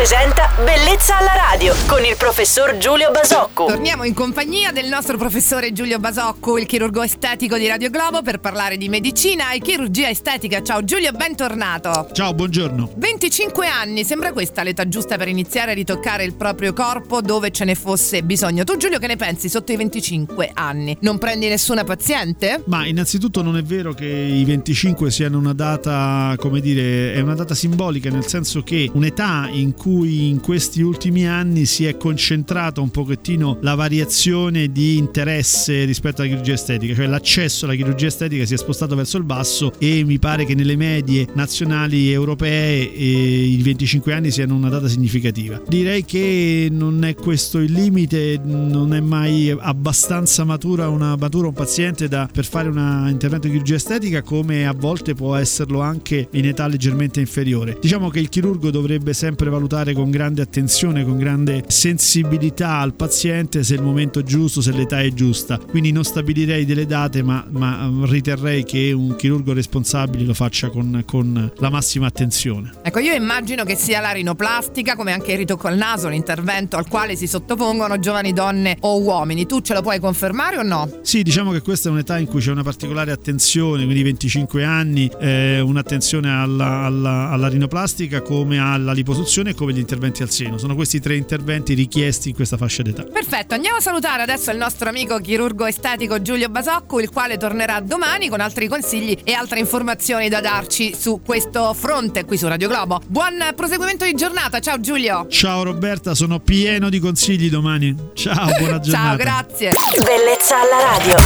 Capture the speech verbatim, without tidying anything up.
presenta Bellezza alla radio con il professor Giulio Basocco. Torniamo in compagnia del nostro professore Giulio Basocco, il chirurgo estetico di Radio Globo, per parlare di medicina e chirurgia estetica. Ciao Giulio, bentornato. Ciao, buongiorno. venticinque anni, sembra questa l'età giusta per iniziare a ritoccare il proprio corpo dove ce ne fosse bisogno. Tu Giulio, che ne pensi sotto i venticinque anni? Non prendi nessuna paziente? Ma innanzitutto non è vero che i venticinque siano una data, come dire, è una data simbolica, nel senso che un'età in cui in questi ultimi anni si è concentrata un pochettino la variazione di interesse rispetto alla chirurgia estetica, cioè l'accesso alla chirurgia estetica si è spostato verso il basso, e mi pare che nelle medie nazionali europee eh, i venticinque anni siano una data significativa. Direi che non è questo il limite, non è mai abbastanza matura una matura un paziente da, per fare un intervento di chirurgia estetica, come a volte può esserlo anche in età leggermente inferiore. Diciamo che il chirurgo dovrebbe sempre valutare con grande attenzione, con grande sensibilità al paziente se il momento giusto, se l'età è giusta. Quindi non stabilirei delle date, ma, ma riterrei che un chirurgo responsabile lo faccia con, con la massima attenzione. Ecco, io immagino che sia la rinoplastica, come anche il ritocco al naso, l'intervento al quale si sottopongono giovani donne o uomini. Tu ce lo puoi confermare o no? Sì, diciamo che questa è un'età in cui c'è una particolare attenzione, quindi venticinque anni, eh, un'attenzione alla, alla, alla rinoplastica come alla liposuzione e come gli interventi al seno. Sono questi tre interventi richiesti in questa fascia d'età. Perfetto, andiamo a salutare adesso il nostro amico chirurgo estetico Giulio Basocco, il quale tornerà domani con altri consigli e altre informazioni da darci su questo fronte qui su Radio Globo. Buon proseguimento di giornata, ciao Giulio. Ciao Roberta, sono pieno di consigli domani. Ciao, buona giornata. Ciao, grazie. Bellezza alla radio.